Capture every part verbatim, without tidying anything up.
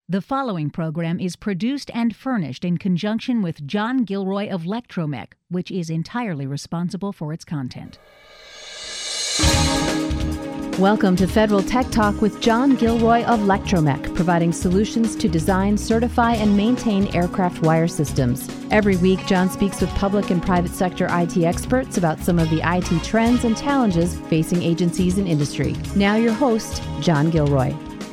The following program is produced and furnished in conjunction with John Gilroy of Lectromech, which is entirely responsible for its content. Welcome to Federal Tech Talk with John Gilroy of Lectromech, providing solutions to design, certify, and maintain aircraft wire systems. Every week, John speaks with public and private sector I T experts about some of the I T trends and challenges facing agencies and industry. Now your host, John Gilroy.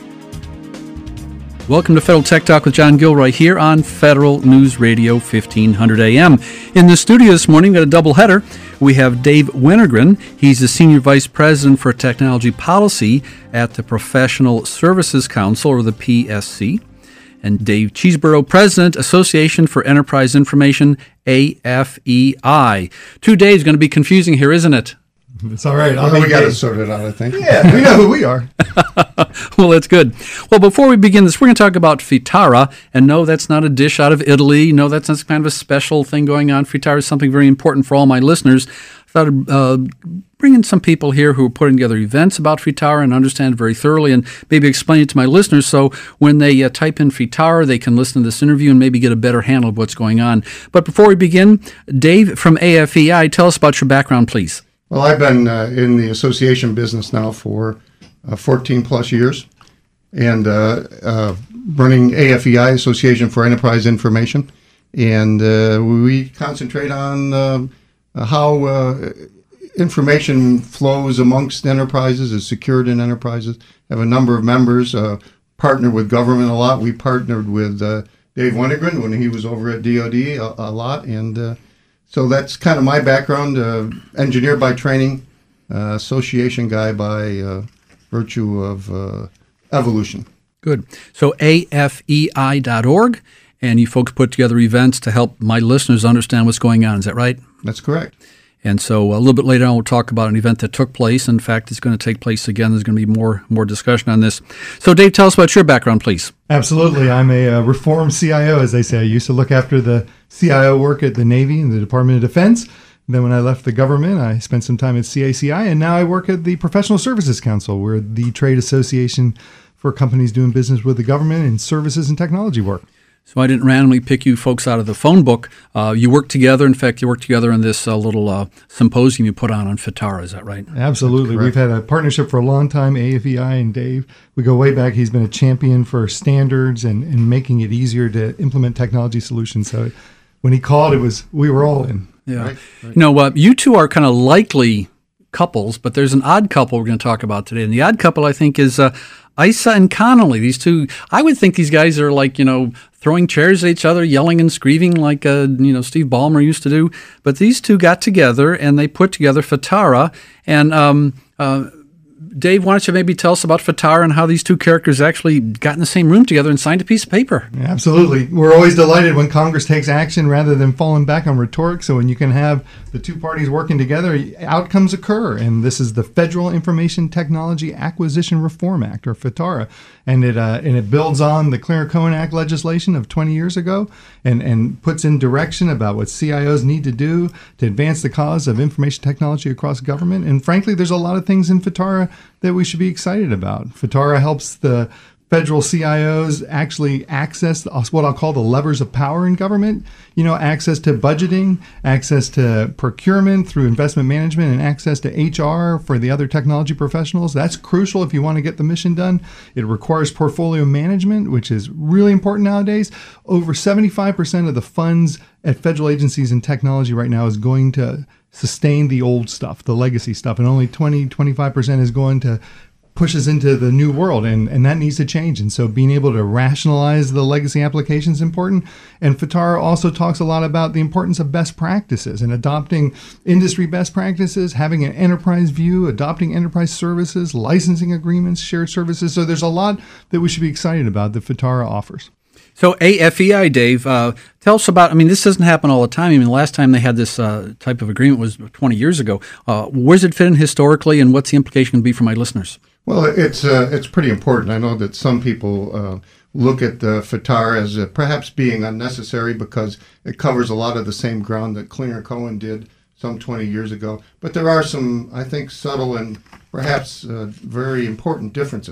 Welcome to Federal Tech Talk with John Gilroy here on Federal News Radio fifteen hundred A M. In the studio this morning, we've got a double header. We have Dave Wintergren. He's the Senior Vice President for Technology Policy at the Professional Services Council, or the P S C. And Dave Cheeseborough, President, Association for Enterprise Information, A F E I. Two days going to be confusing here, isn't it? It's all right. Well, we got it sorted out, I think. Yeah, we know who we are. Well, that's good. Well, before we begin this, we're going to talk about Fitara. And no, that's not a dish out of Italy. No, that's not kind of a special thing going on. Fitara is something very important for all my listeners. I thought I'd uh, bring in some people here who are putting together events about Fitara and understand it very thoroughly and maybe explain it to my listeners so when they uh, type in Fitara, they can listen to this interview and maybe get a better handle of what's going on. But before we begin, Dave from A F E I, tell us about your background, please. Well, I've been uh, in the association business now for uh, fourteen plus years and uh, uh, running A F E I, Association for Enterprise Information. And uh, we concentrate on uh, how uh, information flows amongst enterprises, is secured in enterprises. Have a number of members, uh, partner with government a lot. We partnered with uh, Dave Wintergren when he was over at D O D a, a lot. And uh, So that's kind of my background, uh, engineer by training, uh, association guy by uh, virtue of uh, evolution. Good. So A F E I dot org, and you folks put together events to help my listeners understand what's going on. Is that right? That's correct. And so a little bit later on, we'll talk about an event that took place. In fact, it's going to take place again. There's going to be more more discussion on this. So, Dave, tell us about your background, please. Absolutely. I'm a uh, reformed C I O, as they say. I used to look after the C I O work at the Navy and the Department of Defense. Then when I left the government, I spent some time at C A C I, and now I work at the Professional Services Council. We're the trade association for companies doing business with the government in services and technology work. So I didn't randomly pick you folks out of the phone book. Uh, you work together. In fact, you work together in this uh, little uh, symposium you put on on Fitara. Is that right? Absolutely. We've had a partnership for a long time, A F E I and Dave. We go way back. He's been a champion for standards and, and making it easier to implement technology solutions. So when he called, it was we were all in. Yeah. Right, right. You know, uh, you two are kind of likely couples, but there's an odd couple we're going to talk about today. And the odd couple, I think, is uh, Isa and Connolly. These two, I would think these guys are like, you know, throwing chairs at each other, yelling and screaming like, uh, you know, Steve Ballmer used to do. But these two got together and they put together Fitara. And um, uh, Dave, why don't you maybe tell us about Fitara and how these two characters actually got in the same room together and signed a piece of paper? Yeah, absolutely. We're always delighted when Congress takes action rather than falling back on rhetoric. So when you can have the two parties working together, outcomes occur. And this is the Federal Information Technology Acquisition Reform Act, or Fitara. And it uh, and it builds on the Clear-Cohen Act legislation of twenty years ago and, and puts in direction about what C I Os need to do to advance the cause of information technology across government. And frankly, there's a lot of things in Fitara that we should be excited about. Fitara helps the federal C I Os actually access what I'll call the levers of power in government. You know, access to budgeting, access to procurement through investment management, and access to H R for the other technology professionals. That's crucial if you want to get the mission done. It requires portfolio management, which is really important nowadays. Over seventy-five percent of the funds at federal agencies in technology right now is going to sustain the old stuff, the legacy stuff, and only twenty, twenty-five percent is going to push us into the new world, and, and that needs to change. And so being able to rationalize the legacy application is important. And Fitara also talks a lot about the importance of best practices and adopting industry best practices, having an enterprise view, adopting enterprise services, licensing agreements, shared services. So there's a lot that we should be excited about that Fitara offers. So A F E I, Dave, uh, tell us about, I mean, this doesn't happen all the time. I mean, the last time they had this uh, type of agreement was twenty years ago. Uh, where does it fit in historically, and what's the implication going to be for my listeners? Well, it's uh, it's pretty important. I know that some people uh, look at uh, Fitara as uh, perhaps being unnecessary because it covers a lot of the same ground that Klinger-Cohen did some twenty years ago. But there are some, I think, subtle and perhaps uh, very important differences.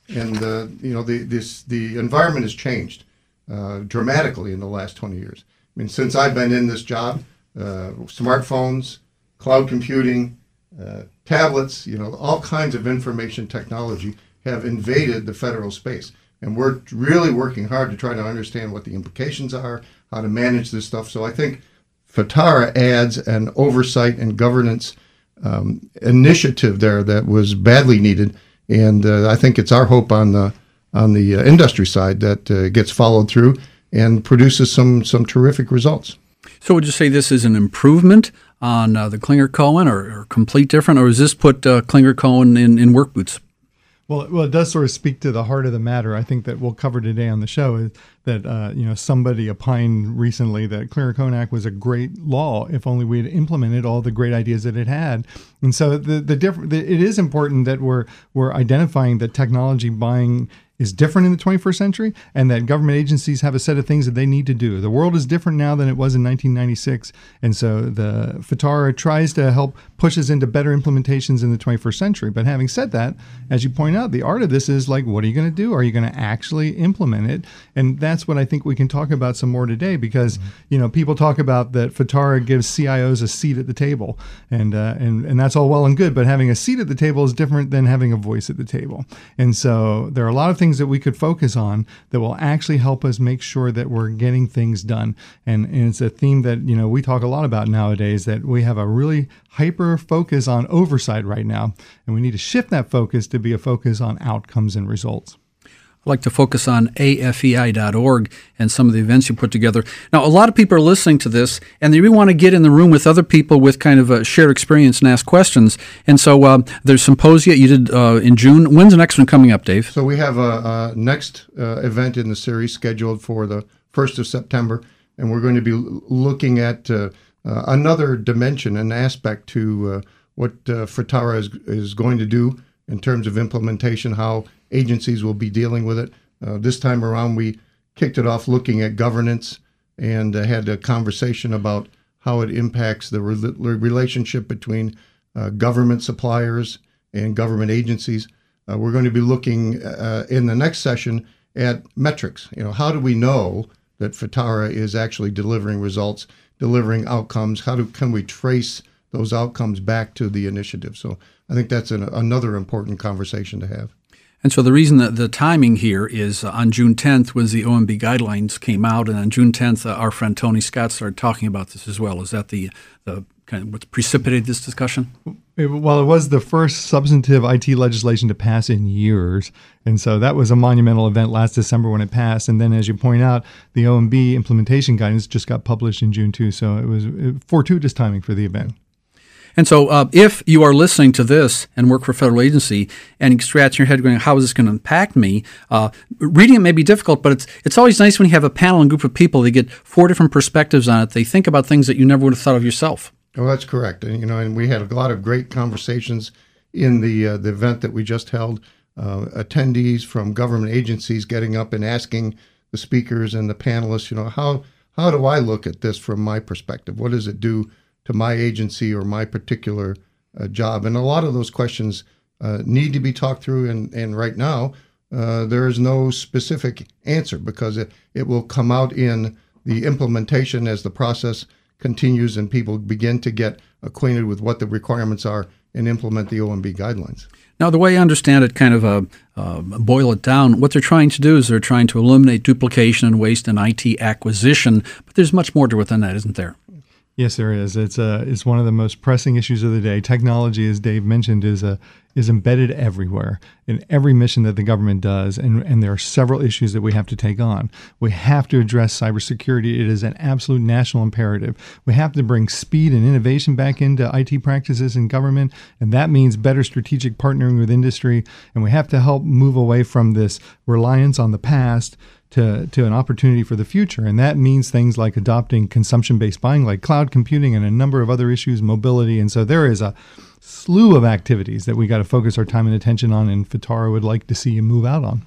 And uh, you know, the this the environment has changed uh, dramatically in the last twenty years. I mean, since I've been in this job, uh, smartphones, cloud computing, uh, tablets, you know, all kinds of information technology have invaded the federal space. And we're really working hard to try to understand what the implications are, how to manage this stuff. So I think FITARA adds an oversight and governance um, initiative there that was badly needed. And uh, I think it's our hope on the on the uh, industry side that uh, gets followed through and produces some some terrific results. So would you say this is an improvement on uh, the Klinger-Cohen, or, or complete different, or does this put uh, Klinger-Cohen in, in work boots? Well, well, it does sort of speak to the heart of the matter. I think that we'll cover today on the show is that uh, you know somebody opined recently that Klinger-Cohen Act was a great law if only we had implemented all the great ideas that it had. And so the the different it is important that we're we're identifying that technology buying is different in the twenty-first century, and that government agencies have a set of things that they need to do. The world is different now than it was in nineteen ninety-six, and so the FITARA tries to help push us into better implementations in the twenty-first century. But having said that, as you point out, the art of this is like, what are you going to do? Are you going to actually implement it? And that's what I think we can talk about some more today, because mm-hmm. you know people talk about that FITARA gives C I Os a seat at the table, and uh, and and that's all well and good. But having a seat at the table is different than having a voice at the table. And so there are a lot of things things that we could focus on that will actually help us make sure that we're getting things done. And, and it's a theme that, you know, we talk a lot about nowadays, that we have a really hyper focus on oversight right now. And we need to shift that focus to be a focus on outcomes and results. I'd like to focus on A F E I dot org and some of the events you put together. Now, a lot of people are listening to this, and they really want to get in the room with other people with kind of a shared experience and ask questions. And so uh, there's symposia you did uh, in June. When's the next one coming up, Dave? So we have a, a next uh, event in the series scheduled for the first of September, and we're going to be looking at uh, uh, another dimension and aspect to uh, what uh, FITARA is, is going to do in terms of implementation, how agencies will be dealing with it. Uh, this time around, we kicked it off looking at governance and uh, had a conversation about how it impacts the re- relationship between uh, government suppliers and government agencies. Uh, we're going to be looking uh, in the next session at metrics. You know, how do we know that FITARA is actually delivering results, delivering outcomes? How do can we trace those outcomes back to the initiative? So I think that's an, another important conversation to have. And so the reason that the timing here is uh, on June tenth was the O M B guidelines came out, and on June tenth, uh, our friend Tony Scott started talking about this as well. Is that the the kind of what precipitated this discussion? It, well, it was the first substantive I T legislation to pass in years, and so that was a monumental event last December when it passed. And then, as you point out, the O M B implementation guidance just got published in June too, so it was fortuitous timing for the event. And so uh, if you are listening to this and work for a federal agency and you scratch your head going, how is this going to impact me? Uh, reading it may be difficult, but it's it's always nice when you have a panel and group of people. They get four different perspectives on it. They think about things that you never would have thought of yourself. Well, that's correct. And, you know, and we had a lot of great conversations in the, uh, the event that we just held. Uh, attendees from government agencies getting up and asking the speakers and the panelists, you know, how how do I look at this from my perspective? What does it do to my agency or my particular uh, job? And a lot of those questions uh, need to be talked through. And, and right now, uh, there is no specific answer because it, it will come out in the implementation as the process continues and people begin to get acquainted with what the requirements are and implement the O M B guidelines. Now, the way I understand it, kind of uh, uh, boil it down, what they're trying to do is they're trying to eliminate duplication and waste in I T acquisition. But there's much more to it than that, isn't there? Yes, there is. It's uh, it's one of the most pressing issues of the day. Technology, as Dave mentioned, is a is embedded everywhere in every mission that the government does, and, and there are several issues that we have to take on. We have to address cybersecurity. It is an absolute national imperative. We have to bring speed and innovation back into I T practices in government, and that means better strategic partnering with industry, and we have to help move away from this reliance on the past to, to an opportunity for the future. And that means things like adopting consumption-based buying, like cloud computing and a number of other issues, mobility. And so there is a slew of activities that we got to focus our time and attention on, and FITARA would like to see you move out on.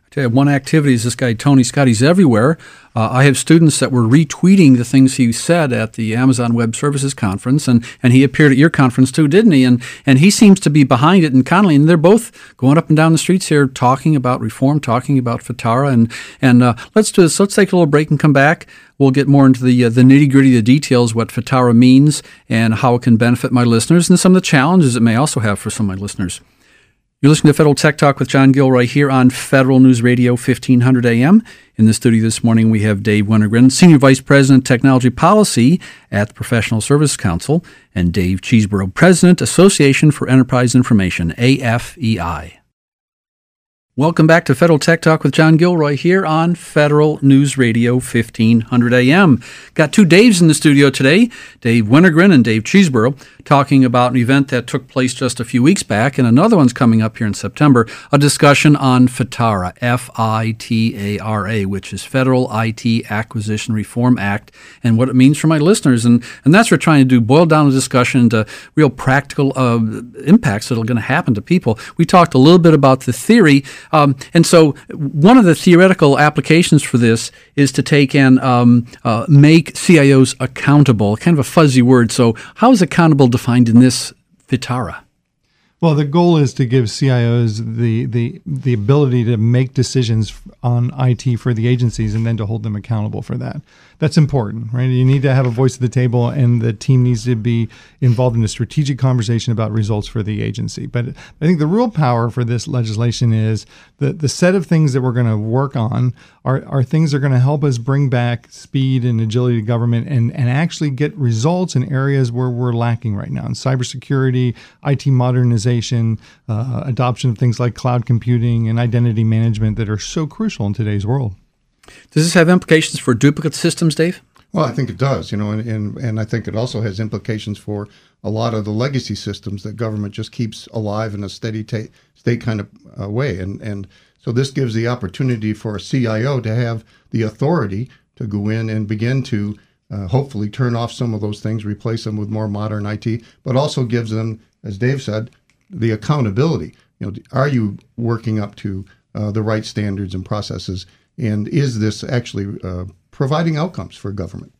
tell you, one activity is this guy, Tony Scott. He's everywhere. Uh, I have students that were retweeting the things he said at the Amazon Web Services Conference, and, and he appeared at your conference too, didn't he? And and he seems to be behind it, and Connolly, and they're both going up and down the streets here talking about reform, talking about FITARA. And, and uh, let's do this. Let's take a little break and come back. We'll get more into the uh, the nitty-gritty, the details, what FITARA means, and how it can benefit my listeners, and some of the challenges it may also have for some of my listeners. You're listening to Federal Tech Talk with John Gilroy here on Federal News Radio fifteen hundred A M. In the studio this morning, we have Dave Wintergren, Senior Vice President, Technology Policy at the Professional Service Council, and Dave Cheeseborough, President, Association for Enterprise Information, A F E I. Welcome back to Federal Tech Talk with John Gilroy here on Federal News Radio fifteen hundred A M. Got two Daves in the studio today, Dave Wintergren and Dave Cheeseborough, talking about an event that took place just a few weeks back, and another one's coming up here in September, a discussion on FITARA, F I T A R A, which is Federal I T Acquisition Reform Act, and what it means for my listeners. And, and that's what we're trying to do, boil down the discussion into real practical uh, impacts that are going to happen to people. We talked a little bit about the theory. Um, and so one of the theoretical applications for this is to take and um, uh, make C I Os accountable, kind of a fuzzy word. So how is accountable defined in this FITARA? Well, the goal is to give C I Os the, the the ability to make decisions on I T for the agencies and then to hold them accountable for that. That's important, right? You need to have a voice at the table, and the team needs to be involved in a strategic conversation about results for the agency. But I think the real power for this legislation is the, the set of things that we're going to work on are, are things that are going to help us bring back speed and agility to government and, and actually get results in areas where we're lacking right now, in cybersecurity, I T modernization, uh, adoption of things like cloud computing and identity management that are so crucial in today's world. Does this have implications for duplicate systems, Dave? Well, I think it does, you know, and, and, and I think it also has implications for a lot of the legacy systems that government just keeps alive in a steady ta- state kind of uh, way. And, and so this gives the opportunity for a C I O to have the authority to go in and begin to uh, hopefully turn off some of those things, replace them with more modern I T, but also gives them, as Dave said, the accountability. You know, are you working up to uh, the right standards and processes? And is this actually uh, providing outcomes for government?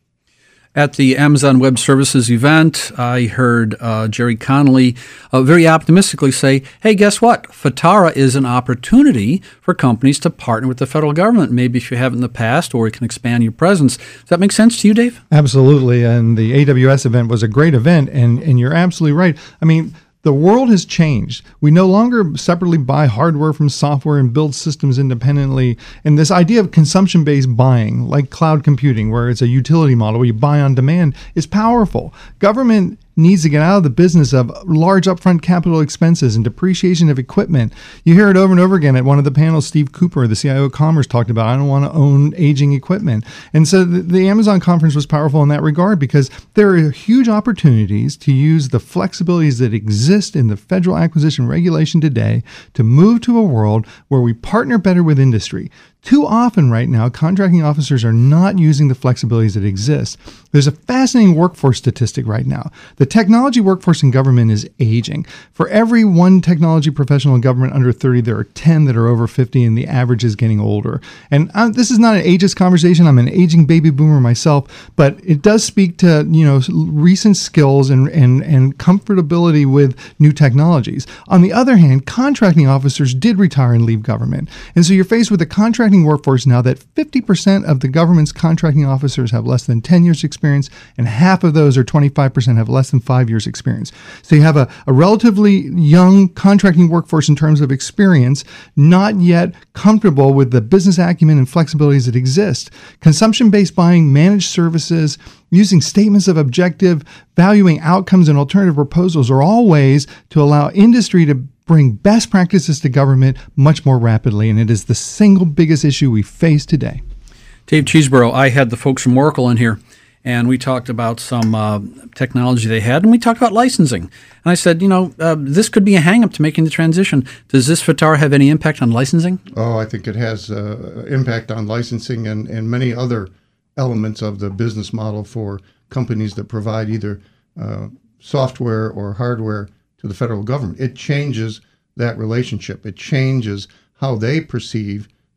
At the Amazon Web Services event, I heard uh, Jerry Connolly uh, very optimistically say, hey, guess what? FITARA is an opportunity for companies to partner with the federal government. Maybe if you haven't in the past, or you can expand your presence. Does that make sense to you, Dave? Absolutely. And the A W S event was a great event. And, and you're absolutely right. I mean, the world has changed. We no longer separately buy hardware from software and build systems independently. And this idea of consumption-based buying, like cloud computing, where it's a utility model where you buy on demand, is powerful. Government needs to get out of the business of large upfront capital expenses and depreciation of equipment. You hear it over and over again at one of the panels. Steve Cooper, the C I O of Commerce, talked about, I don't want to own aging equipment. And so the, the Amazon conference was powerful in that regard, because there are huge opportunities to use the flexibilities that exist in the federal acquisition regulation today to move to a world where we partner better with industry. Too often right now, contracting officers are not using the flexibilities that exist. There's a fascinating workforce statistic right now. The technology workforce in government is aging. For every one technology professional in government under thirty, there are ten that are over fifty, and the average is getting older. And uh, this is not an ageist conversation. I'm an aging baby boomer myself, but it does speak to, you know, recent skills and, and, and comfortability with new technologies. On the other hand, contracting officers did retire and leave government. And so you're faced with a contract workforce now that fifty percent of the government's contracting officers have less than ten years experience, and half of those, or twenty-five percent, have less than five years experience. So you have a, a relatively young contracting workforce in terms of experience, not yet comfortable with the business acumen and flexibilities that exist. Consumption-based buying, managed services, using statements of objective, valuing outcomes and alternative proposals are all ways to allow industry to bring best practices to government much more rapidly, and it is the single biggest issue we face today. Dave Cheeseborough, I had the folks from Oracle in here, and we talked about some uh, technology they had, and we talked about licensing. And I said, you know, uh, this could be a hang-up to making the transition. Does this FITARA have any impact on licensing? Oh, I think it has uh, impact on licensing and, and many other elements of the business model for companies that provide either uh, software or hardware to the federal government. It changes that relationship. It changes how they perceive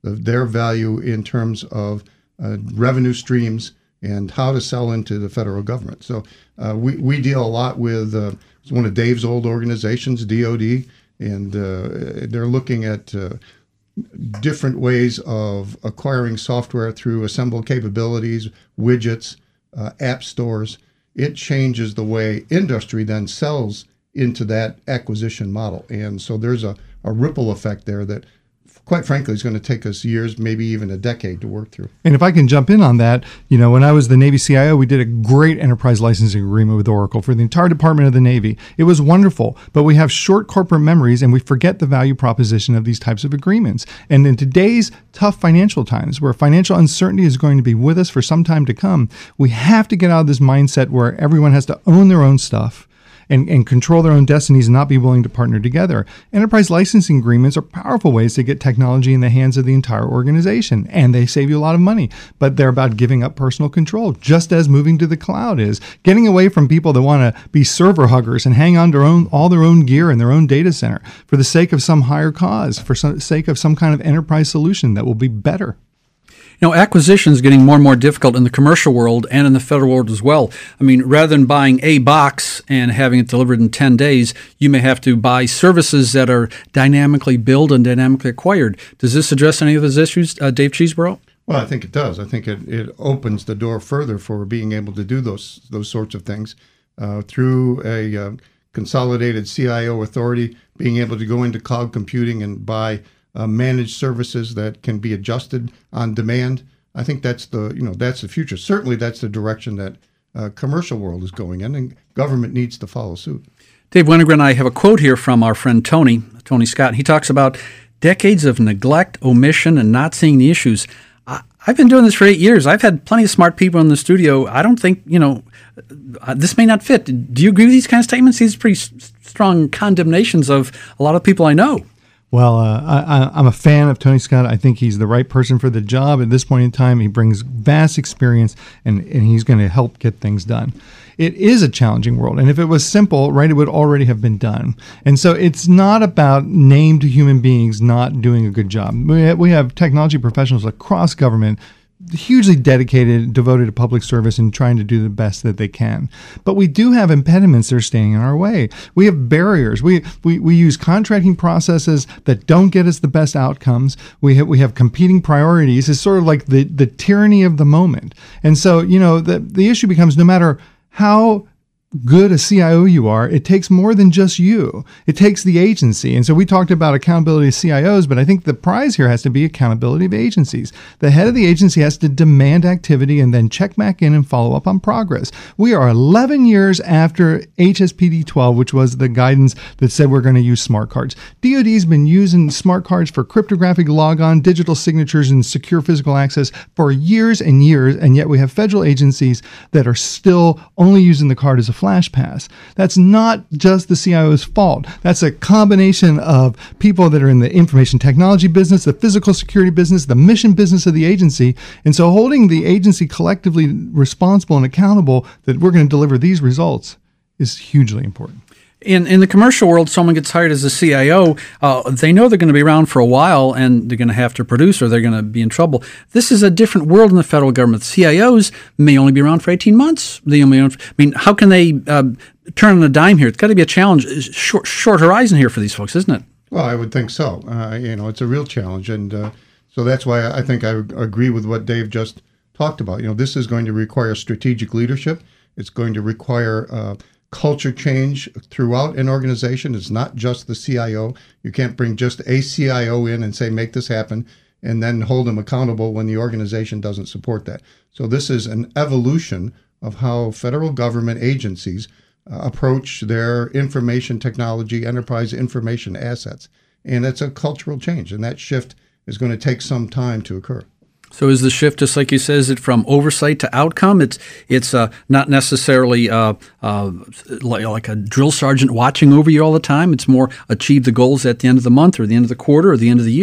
the, their value in terms of uh, revenue streams and how to sell into the federal government. So uh, we, we deal a lot with uh, one of Dave's old organizations, D O D, and uh, they're looking at uh, different ways of acquiring software through assembled capabilities, widgets, uh, app stores. It changes the way industry then sells into that acquisition model. And so there's a, a ripple effect there that, quite frankly, is going to take us years, maybe even a decade to work through. And if I can jump in on that, you know, when I was the Navy C I O, we did a great enterprise licensing agreement with Oracle for the entire Department of the Navy. It was wonderful, but we have short corporate memories and we forget the value proposition of these types of agreements. And in today's tough financial times, where financial uncertainty is going to be with us for some time to come, we have to get out of this mindset where everyone has to own their own stuff And, and control their own destinies and not be willing to partner together. Enterprise licensing agreements are powerful ways to get technology in the hands of the entire organization, and they save you a lot of money. But they're about giving up personal control, just as moving to the cloud is. Getting away from people that want to be server huggers and hang on to their own, all their own gear in their own data center for the sake of some higher cause, for the sake of some kind of enterprise solution that will be better. You know, acquisition is getting more and more difficult in the commercial world and in the federal world as well. I mean, rather than buying a box and having it delivered in ten days, you may have to buy services that are dynamically built and dynamically acquired. Does this address any of those issues, uh, Dave Cheeseborough? Well, I think it does. I think it, it opens the door further for being able to do those those sorts of things uh, through a uh, consolidated C I O authority, being able to go into cloud computing and buy Uh, managed services that can be adjusted on demand. I think that's the you know that's the future. Certainly, that's the direction that uh, commercial world is going in, and government needs to follow suit. Dave Wennergren and I have a quote here from our friend Tony Tony Scott. He talks about decades of neglect, omission, and not seeing the issues. I, I've been doing this for eight years. I've had plenty of smart people in the studio. I don't think you know uh, this may not fit. Do you agree with these kind of statements? These are pretty s- strong condemnations of a lot of people I know. Well, uh, I, I'm a fan of Tony Scott. I think he's the right person for the job at this point in time. He brings vast experience, and, and he's going to help get things done. It is a challenging world, and if it was simple, right, it would already have been done. And so it's not about named human beings not doing a good job. We have, we have technology professionals across government hugely dedicated, devoted to public service and trying to do the best that they can. But we do have impediments that are standing in our way. We have barriers. We we, we use contracting processes that don't get us the best outcomes. We have, we have competing priorities. It's sort of like the, the tyranny of the moment. And so, you know, the, the issue becomes no matter how good a C I O you are, it takes more than just you. It takes the agency. And so we talked about accountability of C I Os, but I think the prize here has to be accountability of agencies. The head of the agency has to demand activity and then check back in and follow up on progress. We are eleven years after H S P D twelve, which was the guidance that said we're going to use smart cards. D O D's been using smart cards for cryptographic logon, digital signatures, and secure physical access for years and years, and yet we have federal agencies that are still only using the card as a flash pass. That's not just the C I O's fault. That's a combination of people that are in the information technology business, the physical security business, the mission business of the agency. And so holding the agency collectively responsible and accountable that we're going to deliver these results is hugely important. In in the commercial world, someone gets hired as a C I O, uh, they know they're going to be around for a while and they're going to have to produce or they're going to be in trouble. This is a different world in the federal government. C I Os may only be around for eighteen months. They only, I mean, how can they uh, turn on a dime here? It's got to be a challenge, short, short horizon here for these folks, isn't it? Well, I would think so. Uh, you know, it's a real challenge. And uh, so that's why I think I agree with what Dave just talked about. You know, this is going to require strategic leadership. It's going to require uh, culture change throughout an organization. It's not just the C I O. You can't bring just a C I O in and say, make this happen, and then hold them accountable when the organization doesn't support that. So this is an evolution of how federal government agencies uh, approach their information technology, enterprise information assets. And it's a cultural change, and that shift is going to take some time to occur. So is the shift, just like you said, is it from oversight to outcome? It's it's uh, not necessarily uh, uh, like, like a drill sergeant watching over you all the time. It's more achieve the goals at the end of the month or the end of the quarter or the end of the year.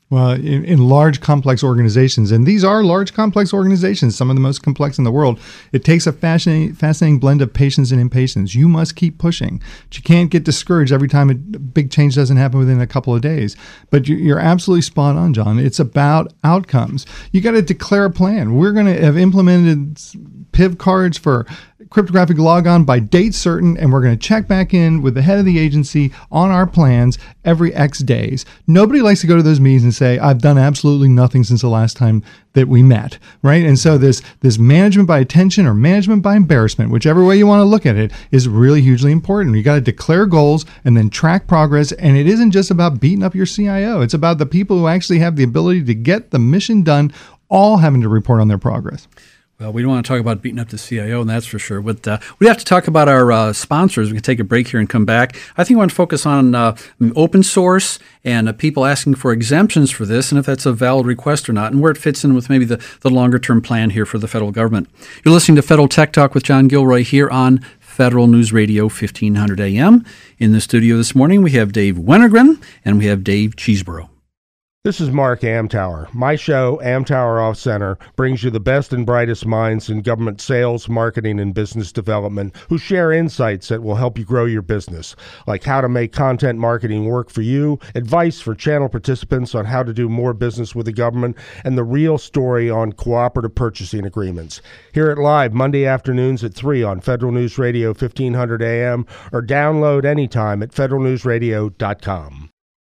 Well, in, in large, complex organizations, and these are large, complex organizations, some of the most complex in the world, it takes a fascinating, fascinating blend of patience and impatience. You must keep pushing. But you can't get discouraged every time a big change doesn't happen within a couple of days. But you, you're absolutely spot on, John. It's about outcomes. You got to declare a plan. We're going to have implemented P I V cards for cryptographic logon by date certain, and we're going to check back in with the head of the agency on our plans every X days. Nobody likes to go to those meetings and say, I've done absolutely nothing since the last time that we met, right? And so this this management by attention or management by embarrassment, whichever way you want to look at it, is really hugely important. You got to declare goals and then track progress, and it isn't just about beating up your C I O. It's about the people who actually have the ability to get the mission done, all having to report on their progress. Well, we don't want to talk about beating up the C I O, and that's for sure. But uh, we have to talk about our uh, sponsors. We can take a break here and come back. I think we want to focus on uh, open source and uh, people asking for exemptions for this, and if that's a valid request or not, and where it fits in with maybe the, the longer-term plan here for the federal government. You're listening to Federal Tech Talk with John Gilroy here on Federal News Radio fifteen hundred A M. In the studio this morning, we have Dave Wennergren and we have Dave Cheeseborough. This is Mark Amtower. My show, Amtower Off Center, brings you the best and brightest minds in government sales, marketing, and business development who share insights that will help you grow your business, like how to make content marketing work for you, advice for channel participants on how to do more business with the government, and the real story on cooperative purchasing agreements. Hear it live Monday afternoons at three on Federal News Radio fifteen hundred A M or download anytime at federal news radio dot com.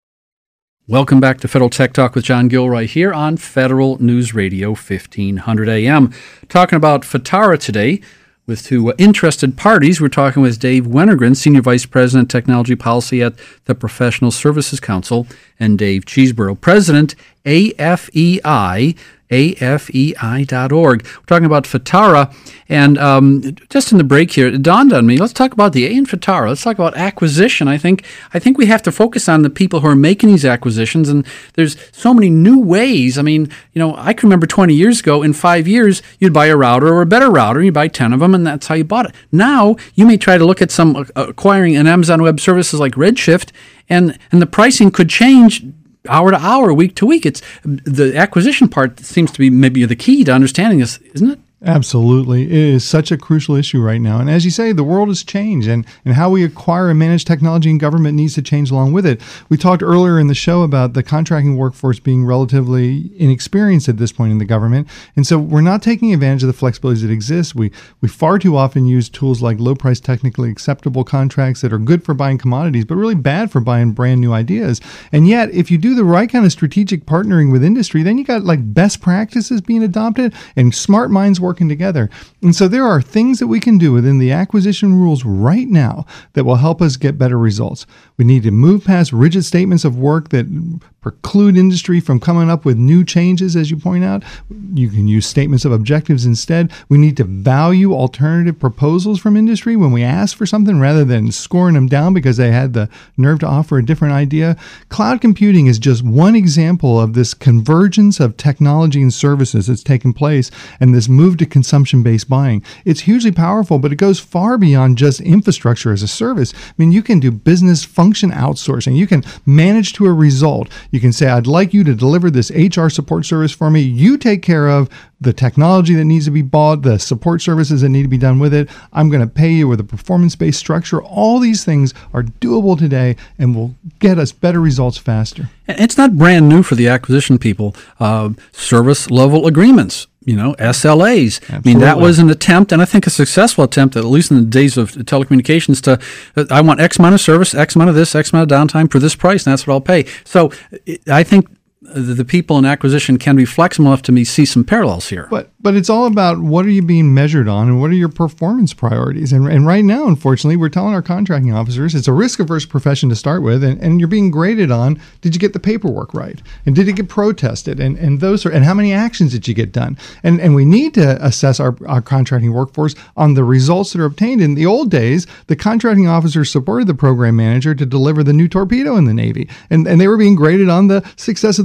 Welcome back to Federal Tech Talk with John Gilroy here on Federal News Radio fifteen hundred A M. Talking about FITARA today with two interested parties. We're talking with Dave Wennergren, Senior Vice President, Technology Policy at the Professional Services Council, and Dave Cheeseborough, President, A F E I, A F E I dot org. We're talking about FITARA, and um, just in the break here, it dawned on me, let's talk about the A in FITARA. Let's talk about acquisition. I think I think we have to focus on the people who are making these acquisitions, and there's so many new ways. I mean, you know, I can remember twenty years ago, in five years, you'd buy a router or a better router, and you buy ten of them, and that's how you bought it. Now, you may try to look at some uh, acquiring an Amazon Web Services like Redshift, and, and the pricing could change hour to hour, week to week. It's the acquisition part seems to be maybe the key to understanding this, isn't it? Absolutely. It is such a crucial issue right now. And as you say, the world has changed, and, and how we acquire and manage technology in government needs to change along with it. We talked earlier in the show about the contracting workforce being relatively inexperienced at this point in the government. And so we're not taking advantage of the flexibilities that exist. We, we far too often use tools like low price, technically acceptable contracts that are good for buying commodities, but really bad for buying brand new ideas. And yet, if you do the right kind of strategic partnering with industry, then you got like best practices being adopted and smart minds working working together. And so there are things that we can do within the acquisition rules right now that will help us get better results. We need to move past rigid statements of work that preclude industry from coming up with new changes, as you point out. You can use statements of objectives instead. We need to value alternative proposals from industry when we ask for something rather than scoring them down because they had the nerve to offer a different idea. Cloud computing is just one example of this convergence of technology and services that's taken place and this move to consumption-based buying. It's hugely powerful, but it goes far beyond just infrastructure as a service. I mean, you can do business function outsourcing. You can manage to a result. You can say, I'd like you to deliver this H R support service for me. You take care of the technology that needs to be bought, the support services that need to be done with it. I'm going to pay you with a performance-based structure. All these things are doable today and will get us better results faster. It's not brand new for the acquisition people. Uh, service level agreements. You know, S L As. Absolutely. I mean, that was an attempt, and I think a successful attempt, at least in the days of telecommunications, to, uh, I want X amount of service, X amount of this, X amount of downtime for this price, and that's what I'll pay. So I think the people in acquisition can be flexible enough to me see some parallels here. But but it's all about what are you being measured on and what are your performance priorities. And, and right now, unfortunately, we're telling our contracting officers it's a risk-averse profession to start with, and, and you're being graded on, did you get the paperwork right? And did it get protested? And and those are, and how many actions did you get done? And and we need to assess our, our contracting workforce on the results that are obtained. In the old days, the contracting officers supported the program manager to deliver the new torpedo in the Navy. And, and they were being graded on the success of the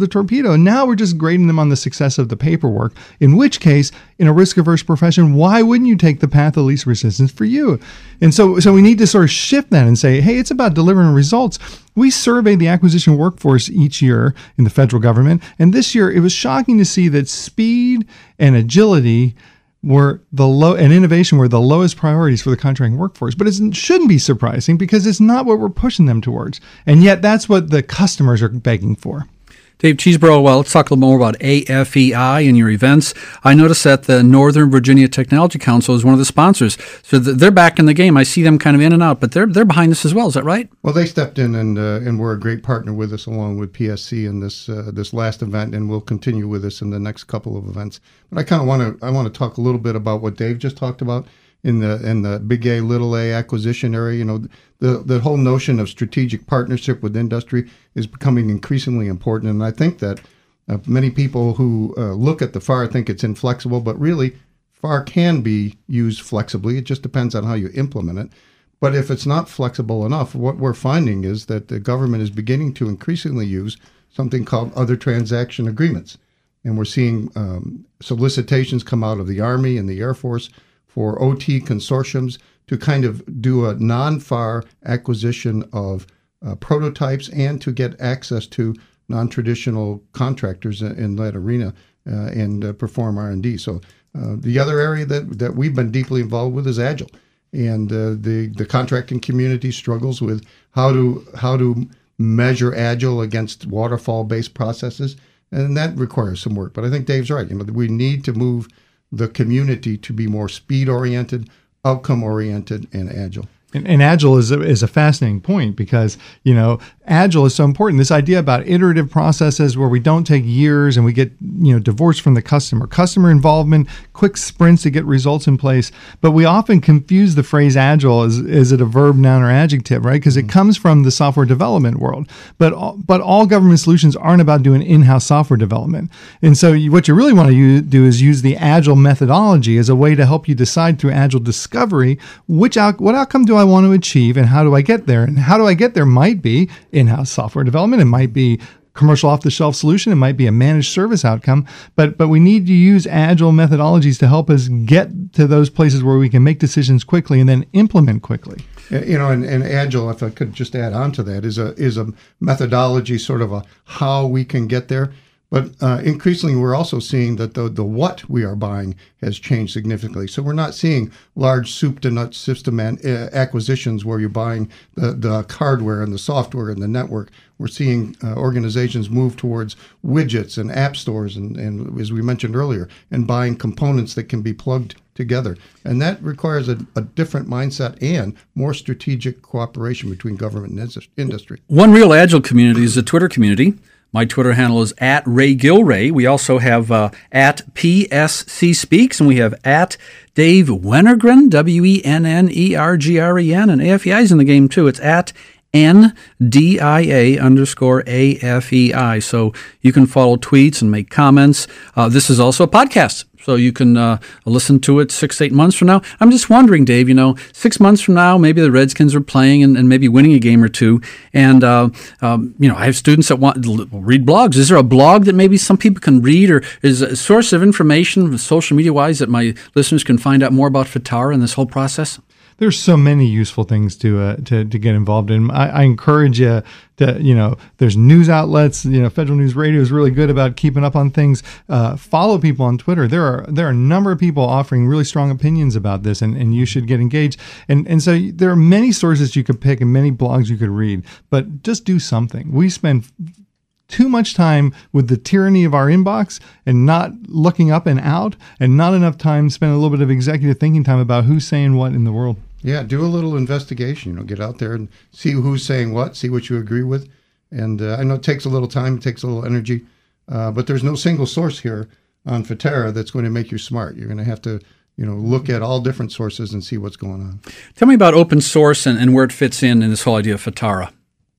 a torpedo. Now we're just grading them on the success of the paperwork, in which case, in a risk-averse profession, why wouldn't you take the path of least resistance for you? And so, so we need to sort of shift that and say, hey, it's about delivering results. We survey the acquisition workforce each year in the federal government, and this year it was shocking to see that speed and agility were the low and innovation were the lowest priorities for the contracting workforce. But it shouldn't be surprising because it's not what we're pushing them towards. And yet that's what the customers are begging for. Dave Cheeseborough, well, let's talk a little more about A F E I and your events. I noticed that the Northern Virginia Technology Council is one of the sponsors. So they're back in the game. I see them kind of in and out, but they're they're behind this as well. Is that right? Well, they stepped in and uh, and were a great partner with us along with P S C in this uh, this last event, and will continue with us in the next couple of events. But I kind of want to I want to talk a little bit about what Dave just talked about in the in the big A, little a acquisition area. You know, the the whole notion of strategic partnership with industry is becoming increasingly important, and I think that uh, many people who uh, look at the F A R think it's inflexible, but really F A R can be used flexibly. It just depends on how you implement it. But if it's not flexible enough, what we're finding is that the government is beginning to increasingly use something called other transaction agreements, and we're seeing um, solicitations come out of the Army and the Air Force for O T consortiums to kind of do a non-F A R acquisition of uh, prototypes and to get access to non-traditional contractors in, in that arena uh, and uh, perform R and D. So uh, the other area that, that we've been deeply involved with is Agile. And uh, the, the contracting community struggles with how to, how to measure Agile against waterfall-based processes, and that requires some work. But I think Dave's right. You know, we need to move the community to be more speed-oriented, outcome-oriented, and agile. And, and Agile is a, is a fascinating point because, you know, Agile is so important. This idea about iterative processes where we don't take years and we get, you know, divorced from the customer. Customer involvement, quick sprints to get results in place. But we often confuse the phrase Agile as, is it a verb, noun, or adjective, right? Because mm-hmm. it comes from the software development world. But all, but all government solutions aren't about doing in-house software development. And so you, what you really want to use, do is use the Agile methodology as a way to help you decide through Agile discovery which out, what outcome do I want to achieve and how do I get there? And how do I get there might be in-house software development. It might be commercial off-the-shelf solution. It might be a managed service outcome. But but we need to use Agile methodologies to help us get to those places where we can make decisions quickly and then implement quickly. You know, and, and Agile, if I could just add on to that, is a is a methodology, sort of a how we can get there. But uh, increasingly, we're also seeing that the the what we are buying has changed significantly. So we're not seeing large soup-to-nuts system an, uh, acquisitions where you're buying the, the hardware and the software and the network. We're seeing uh, organizations move towards widgets and app stores, and, and as we mentioned earlier, and buying components that can be plugged together. And that requires a, a different mindset and more strategic cooperation between government and industry. One real Agile community is the Twitter community. My Twitter handle is at Ray Gilray. We also have uh, at P S C Speaks, and we have at Dave Wennergren, W E N N E R G R E N, and A F E I is in the game too. It's at N D I A underscore A F E I. So you can follow tweets and make comments. Uh, this is also a podcast, so you can uh, listen to it six, eight months from now. I'm just wondering, Dave, you know, six months from now, maybe the Redskins are playing and, and maybe winning a game or two. And, uh, um, you know, I have students that want to read blogs. Is there a blog that maybe some people can read, or is a source of information social media-wise that my listeners can find out more about Fitara and this whole process? There's so many useful things to uh, to to get involved in. I, I encourage you to, you know, there's news outlets. You know, Federal News Radio is really good about keeping up on things. Uh, follow people on Twitter. There are there are a number of people offering really strong opinions about this, and, and you should get engaged. And and so there are many sources you could pick and many blogs you could read, but just do something. We spend too much time with the tyranny of our inbox and not looking up and out, and not enough time spent a little bit of executive thinking time about who's saying what in the world. Yeah, do a little investigation. You know, get out there and see who's saying what, see what you agree with. And uh, I know it takes a little time, it takes a little energy, uh, but there's no single source here on Fitara that's going to make you smart. You're going to have to, you know, look at all different sources and see what's going on. Tell me about open source and, and where it fits in in this whole idea of Fitara.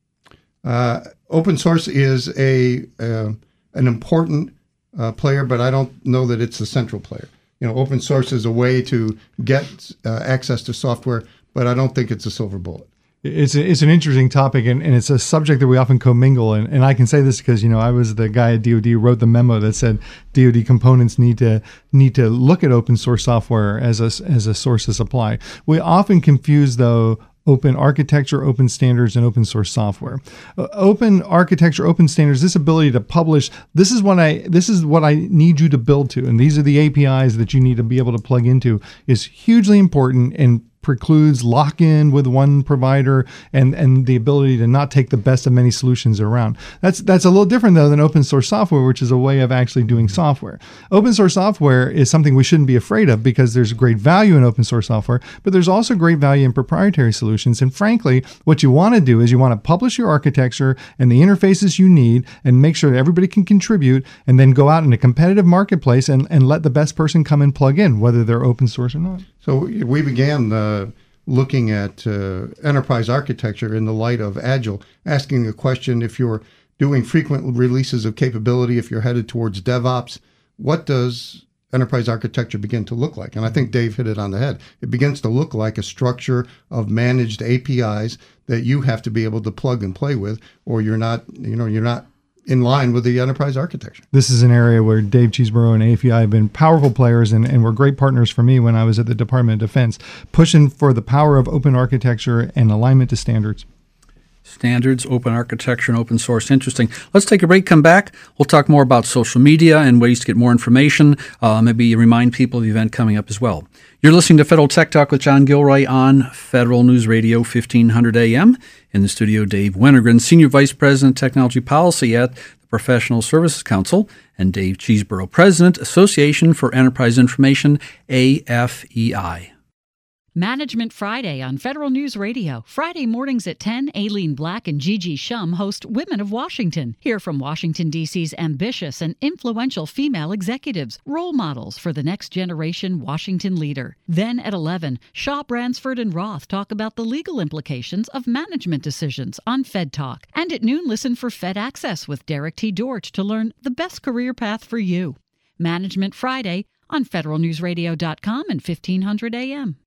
Uh, open source is a uh, an important uh, player, but I don't know that it's the central player. You know, open source is a way to get uh, access to software, but I don't think it's a silver bullet. It's a, it's an interesting topic, and, and it's a subject that we often commingle. And, and I can say this because, you know, I was the guy at D O D who wrote the memo that said D O D components need to need to look at open source software as a, as a source of supply. We often confuse, though, open architecture, open standards, and open source software. Uh, open architecture, open standards, this ability to publish, this is what I this is what I need you to build to, and these are the A P Is that you need to be able to plug into, is hugely important and precludes lock-in with one provider and, and the ability to not take the best of many solutions around. That's that's a little different, though, than open source software, which is a way of actually doing software. Open source software is something we shouldn't be afraid of because there's great value in open source software, but there's also great value in proprietary solutions. And frankly, what you want to do is you want to publish your architecture and the interfaces you need and make sure that everybody can contribute, and then go out in a competitive marketplace and, and let the best person come and plug in, whether they're open source or not. So we began uh, looking at uh, enterprise architecture in the light of Agile, asking the question, if you're doing frequent releases of capability, if you're headed towards DevOps, what does enterprise architecture begin to look like? And I think Dave hit it on the head. It begins to look like a structure of managed A P Is that you have to be able to plug and play with, or you're not, you know, you're not in line with the enterprise architecture. This is an area where Dave Cheeseborough and A F E I have been powerful players and, and were great partners for me when I was at the Department of Defense, pushing for the power of open architecture and alignment to standards. Standards, open architecture, and open source. Interesting. Let's take a break, come back. We'll talk more about social media and ways to get more information. Uh, maybe remind people of the event coming up as well. You're listening to Federal Tech Talk with John Gilroy on Federal News Radio, fifteen hundred A M. In the studio, Dave Wennergren, Senior Vice President, Technology Policy at the Professional Services Council, and Dave Cheeseborough, President, Association for Enterprise Information, A F E I. Management Friday on Federal News Radio. Friday mornings at ten, Aileen Black and Gigi Shum host Women of Washington. Hear from Washington, D C's ambitious and influential female executives, role models for the next generation Washington leader. Then at eleven, Shaw, Bransford, and Roth talk about the legal implications of management decisions on Fed Talk. And at noon, listen for Fed Access with Derek T. Dortch to learn the best career path for you. Management Friday on federal news radio dot com and fifteen hundred A M.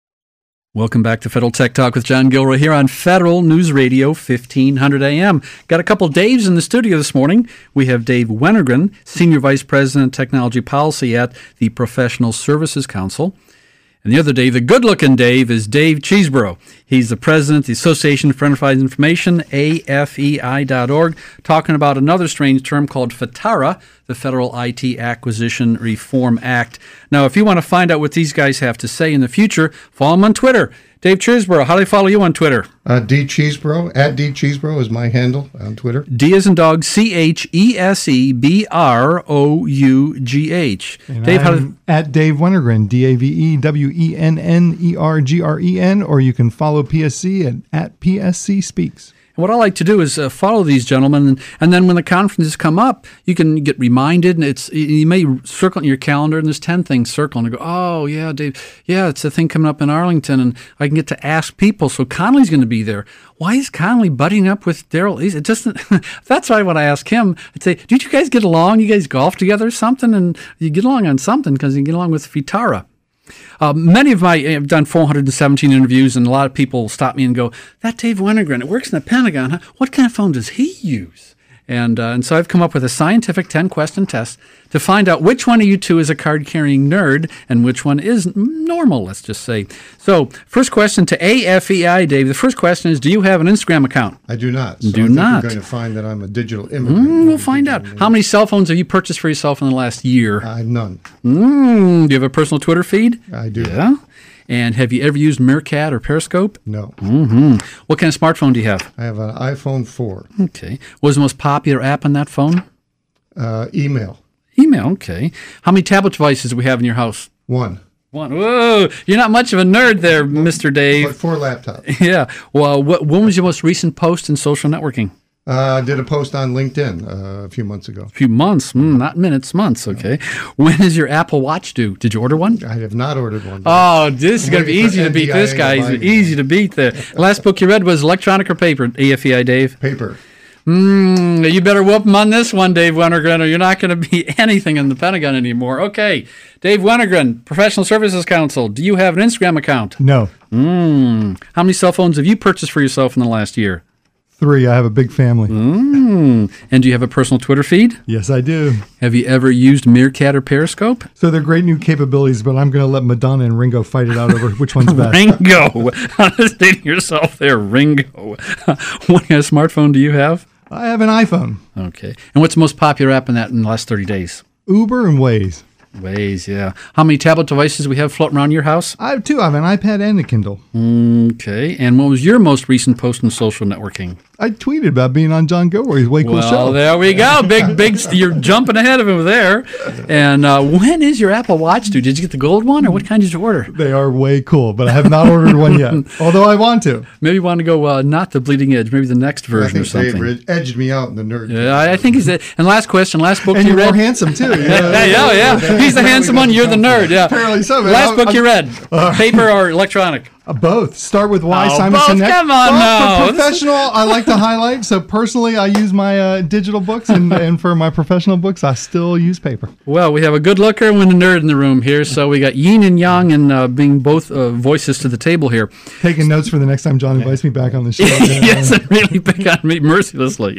Welcome back to Federal Tech Talk with John Gilroy here on Federal News Radio, fifteen hundred A M. Got a couple Daves in the studio this morning. We have Dave Wennergren, Senior Vice President, Technology Policy at the Professional Services Council. And the other Dave, the good-looking Dave, is Dave Cheeseborough. He's the president of the Association for Enterprise Information, A F E I dot org, talking about another strange term called FITARA, the Federal I T Acquisition Reform Act. Now, if you want to find out what these guys have to say in the future, follow them on Twitter. Dave Cheeseborough, how do they follow you on Twitter? Uh, D Cheeseborough, at D Cheeseborough is my handle on Twitter. D as in dog, C H E S E B R O U G H. And Dave, I'm how do... at Dave Wennergren, D A V E W E N N E R G R E N, or you can follow P S C at, at P S C Speaks. What I like to do is uh, follow these gentlemen, and, and then when the conferences come up, you can get reminded, and it's you may circle it in your calendar, and there's ten things circled, and you go, oh, yeah, Dave, yeah, it's a thing coming up in Arlington, and I can get to ask people, so Connolly's going to be there. Why is Connolly butting up with Daryl? It doesn't. That's why when I ask him, I'd say, did you guys get along? You guys golf together or something? And you get along on something because you get along with FITARA. Uh, many of my, I've done four hundred seventeen interviews, and a lot of people stop me and go, that Dave Wennergren, it works in the Pentagon, huh? What kind of phone does he use? And uh, and so I've come up with a scientific ten-question test to find out which one of you two is a card-carrying nerd and which one is normal, let's just say. So first question to A F E I, Dave. The first question is, do you have an Instagram account? I do not. So do I think not. You're going to find that I'm a digital immigrant. Mm, we'll find out. How many cell phones have you purchased for yourself in the last year? Uh, none. Mm, do you have a personal Twitter feed? I do. Yeah. And have you ever used Meerkat or Periscope? No. Mm-hmm. What kind of smartphone do you have? I have an iPhone four. Okay. What was the most popular app on that phone? Uh, email. Email, okay. How many tablet devices do we have in your house? One. One. Whoa, you're not much of a nerd there, Mister Dave. But four laptops. Yeah. Well, what, when was your most recent post in social networking? I uh, did a post on LinkedIn uh, a few months ago. A few months, mm, not minutes, months, okay. When is your Apple Watch due? Did you order one? I have not ordered one. Oh, this is going to be easy to beat this guy. Easy to beat the last book you read was electronic or paper, A F E I, Dave? Paper. Mm, you better whoop him on this one, Dave Wennergren, or you're not going to be anything in the Pentagon anymore. Okay, Dave Wennergren, Professional Services Council. Do you have an Instagram account? No. Mm. How many cell phones have you purchased for yourself in the last year? Three. I have a big family. Mm. And do you have a personal Twitter feed? Yes, I do. Have you ever used Meerkat or Periscope? So they're great new capabilities, but I'm going to let Madonna and Ringo fight it out over which one's best. Ringo. Understating yourself there, Ringo. What kind of smartphone do you have? I have an iPhone. Okay. And what's the most popular app in that in the last thirty days? Uber and Waze. Waze, yeah. How many tablet devices do we have floating around your house? I have two. I have an iPad and a Kindle. Okay. And what was your most recent post on social networking? I tweeted about being on John Gilroy's Way Cool well, Show. There we go. Big, big, you're jumping ahead of him there. And uh, when is your Apple Watch due? Did you get the gold one, or what kind did you order? They are way cool, but I have not ordered one yet, although I want to. Maybe you want to go uh, not the bleeding edge, maybe the next version I or think something. Dave edged me out in the nerd. Yeah, I, I think he's it. And last question, last book And you you're read? more handsome, too. yeah, yeah, yeah. He's the handsome one, you're the nerd. Yeah. Apparently so. Man. Last I'm, book I'm, you read, paper or electronic? Uh, both. Start with Why Oh, Simon both? Sinek. Come on Both now. For professional, I like to highlight. So personally, I use my uh, digital books, and, and for my professional books, I still use paper. Well, we have a good looker and a nerd in the room here, so we got yin and yang, and uh, being both uh, voices to the table here. Taking notes for the next time John invites me back on the show. Yes, and really pick on me mercilessly.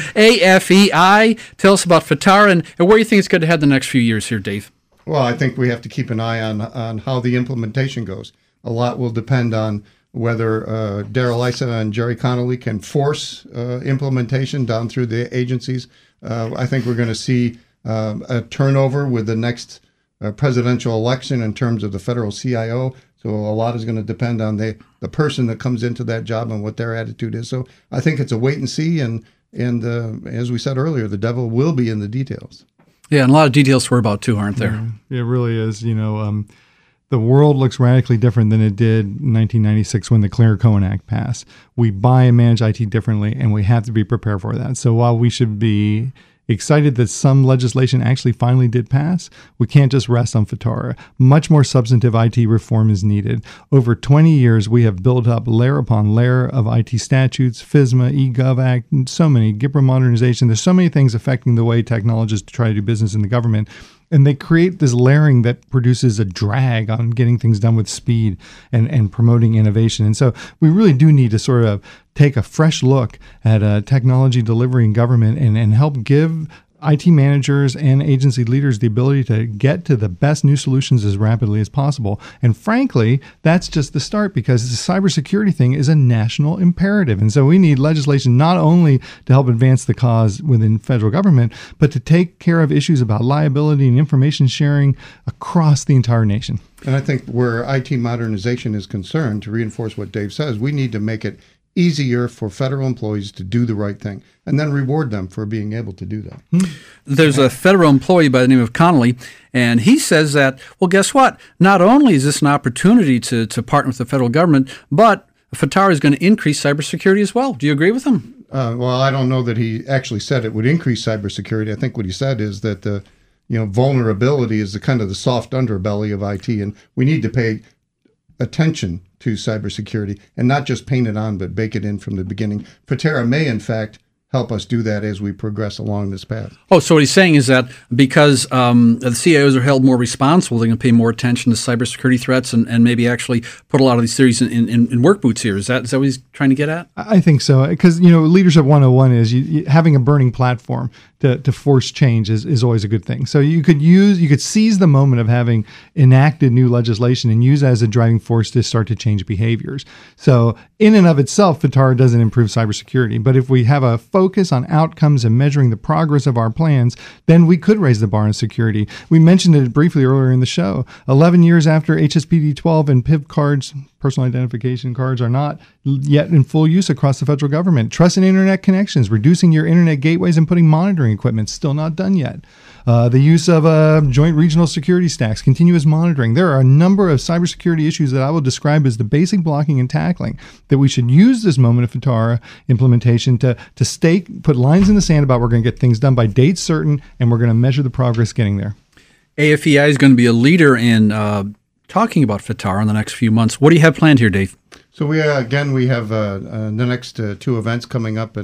A F E I, tell us about FITARA and, and where you think it's going to head the next few years here, Dave. Well, I think we have to keep an eye on on how the implementation goes. A lot will depend on whether uh, Darrell Issa and Jerry Connolly can force uh, implementation down through the agencies. Uh, I think we're going to see uh, a turnover with the next uh, presidential election in terms of the federal C I O. So a lot is going to depend on the, the person that comes into that job and what their attitude is. So I think it's a wait and see. And, and uh, as we said earlier, the devil will be in the details. Yeah, and a lot of details to worry about too, aren't there? Yeah, it really is. You know, um, the world looks radically different than it did in nineteen ninety-six when the Clear-Cohen Act passed. We buy and manage I T differently, and we have to be prepared for that. So while we should be excited that some legislation actually finally did pass, we can't just rest on FITARA. Much more substantive I T reform is needed. Over twenty years, we have built up layer upon layer of I T statutes, FISMA, eGov Act, and so many, GIPRA modernization. There's so many things affecting the way technologists try to do business in the government. And they create this layering that produces a drag on getting things done with speed and, and promoting innovation. And so we really do need to sort of take a fresh look at uh, technology delivery in government and, and help give I T managers and agency leaders the ability to get to the best new solutions as rapidly as possible. And frankly, that's just the start, because the cybersecurity thing is a national imperative. And so we need legislation not only to help advance the cause within federal government, but to take care of issues about liability and information sharing across the entire nation. And I think where I T modernization is concerned, to reinforce what Dave says, we need to make it easier for federal employees to do the right thing and then reward them for being able to do that. Hmm. There's a federal employee by the name of Connolly, and he says that, well, guess what? Not only is this an opportunity to, to partner with the federal government, but FITARA is going to increase cybersecurity as well. Do you agree with him? Uh, well, I don't know that he actually said it would increase cybersecurity. I think what he said is that the you know vulnerability is the kind of the soft underbelly of I T, and we need to pay attention to cybersecurity and not just paint it on, but bake it in from the beginning. FITARA may, in fact, help us do that as we progress along this path. Oh, so what he's saying is that because um, the C I Os are held more responsible, they're going to pay more attention to cybersecurity threats and, and maybe actually put a lot of these theories in, in, in work boots here. Is that, is that what he's trying to get at? I think so, because, you know, Leadership one oh one is you, you, having a burning platform to, to force change is, is always a good thing. So you could use, you could seize the moment of having enacted new legislation and use that as a driving force to start to change behaviors. So in and of itself, FITARA doesn't improve cybersecurity, but if we have a focus on outcomes and measuring the progress of our plans, then we could raise the bar on security. We mentioned it briefly earlier in the show. eleven years after H S P D twelve and P I V cards, personal identification cards, are not yet in full use across the federal government. Trust in internet connections, reducing your internet gateways and putting monitoring equipment, still not done yet. Uh, the use of uh, joint regional security stacks, continuous monitoring. There are a number of cybersecurity issues that I will describe as the basic blocking and tackling that we should use this moment of FITARA implementation to, to stake, put lines in the sand about we're going to get things done by date certain, and we're going to measure the progress getting there. A F E I is going to be a leader in uh, talking about FITARA in the next few months. What do you have planned here, Dave? So we uh, again, we have uh, uh, the next uh, two events coming up in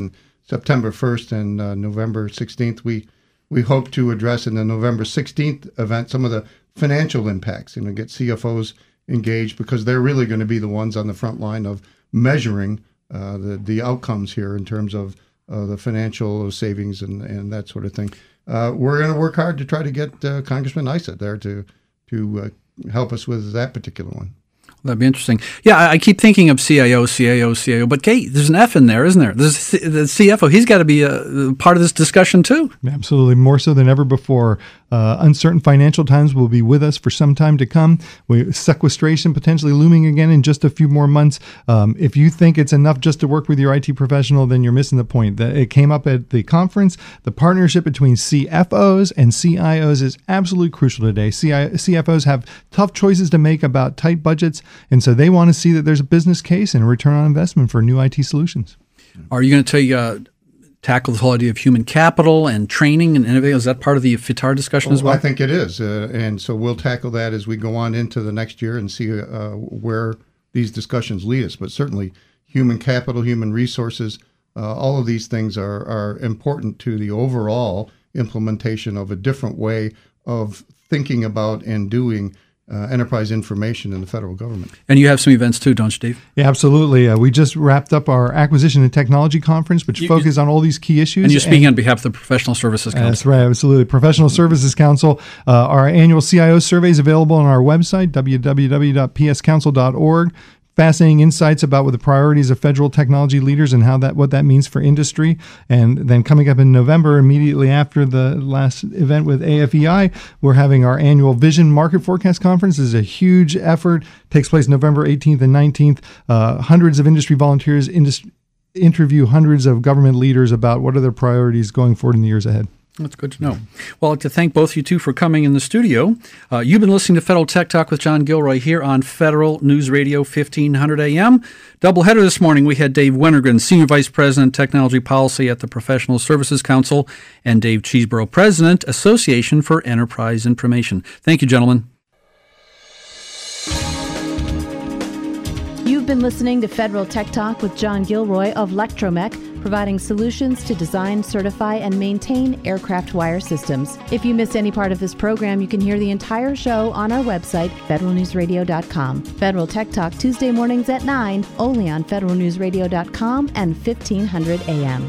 September first and uh, November sixteenth. We we hope to address in the November sixteenth event some of the financial impacts, and you know, get C F Os engaged, because they're really going to be the ones on the front line of measuring uh, the the outcomes here in terms of uh, the financial savings and, and that sort of thing. Uh, we're going to work hard to try to get uh, Congressman Issa there to to uh, help us with that particular one. That'd be interesting. Yeah, I, I keep thinking of C I O, C I O, C I O, but Kate, there's an F in there, isn't there? There's C- the C F O. He's got to be a, a part of this discussion too. Absolutely, more so than ever before. Uh, uncertain financial times will be with us for some time to come. We, sequestration potentially looming again in just a few more months. Um, if you think it's enough just to work with your I T professional, then you're missing the point. That it came up at the conference. The partnership between C F Os and C I Os is absolutely crucial today. C I, C F Os have tough choices to make about tight budgets, and so they want to see that there's a business case and a return on investment for new I T solutions. Are you going to take uh, tackle the whole idea of human capital and training and innovation? Is that part of the F I T A R discussion well, as well? I think it is. Uh, and so we'll tackle that as we go on into the next year and see uh, where these discussions lead us. But certainly human capital, human resources, uh, all of these things are, are important to the overall implementation of a different way of thinking about and doing Uh, enterprise information in the federal government. And you have some events too, don't you, Steve? Yeah, absolutely. Uh, we just wrapped up our Acquisition and Technology Conference, which you, focuses on all these key issues. And you're speaking and, on behalf of the Professional Services Council. That's right, absolutely. Professional Services Council. Uh, our annual C I O survey is available on our website, w w w dot p s council dot org. Fascinating insights about what the priorities of federal technology leaders and how that what that means for industry. And then coming up in November, immediately after the last event with A F E I, we're having our annual Vision Market Forecast Conference. This is a huge effort. Takes place November eighteenth and nineteenth. Uh, hundreds of industry volunteers indus- interview hundreds of government leaders about what are their priorities going forward in the years ahead. That's good to know. Well, I'd like to thank both of you two for coming in the studio. Uh, you've been listening to Federal Tech Talk with John Gilroy here on Federal News Radio fifteen hundred A M. Doubleheader this morning, we had Dave Wintergren, Senior Vice President, Technology Policy at the Professional Services Council, and Dave Cheeseborough, President, Association for Enterprise Information. Thank you, gentlemen. You've been listening to Federal Tech Talk with John Gilroy of Lectromech, providing solutions to design, certify, and maintain aircraft wire systems. If you missed any part of this program, you can hear the entire show on our website, federal news radio dot com. Federal Tech Talk Tuesday mornings at nine, only on federal news radio dot com and fifteen hundred A M.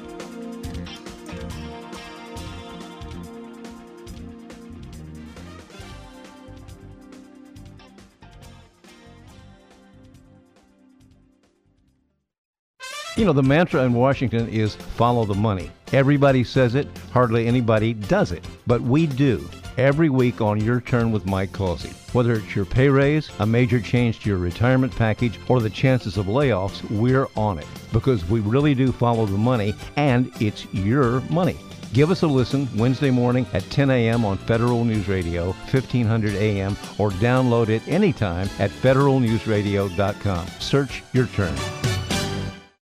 You know, the mantra in Washington is follow the money. Everybody says it, hardly anybody does it. But we do. Every week on Your Turn with Mike Causey. Whether it's your pay raise, a major change to your retirement package, or the chances of layoffs, we're on it. Because we really do follow the money, and it's your money. Give us a listen Wednesday morning at ten A M on Federal News Radio, fifteen hundred A M, or download it anytime at federal news radio dot com. Search Your Turn.